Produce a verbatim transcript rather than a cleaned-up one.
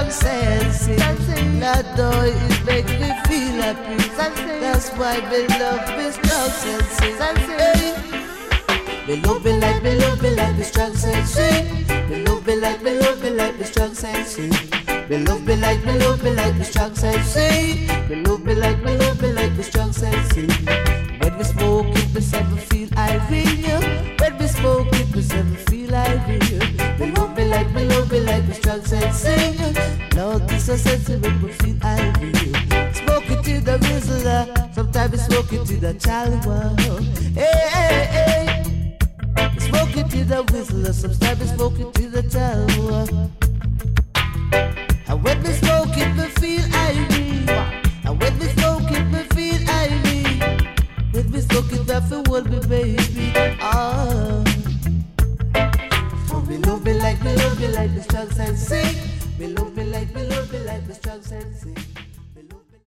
sensing. That joy is make me feel happy. That's why me love me strong sensing. Hey. Me love me like me love me like me strong sensing. Me love me like me love me like me strong sensing. Me love me like me love me like me strong sensing. Me love me like me love me like me strong sensing. When we smoke it, me say me feel irene. When we smoke it, me say me feel irene. Me love me like me love me like me strong sensing. Lord, this a sensing when we feel irene. Smoke it in the whistler, sometimes we smoke it in the chalwa. Hey, hey, hey. Smoke it in the whistler, sometimes we smoke it in the chalwa. And when we smoke it, we feel irene. And when we smoke it, we feel irene. When we smoke it, that feel what me baby. Ah. So me love me like me love me like the strong sensei. Me love me like me love me like the strong sensei.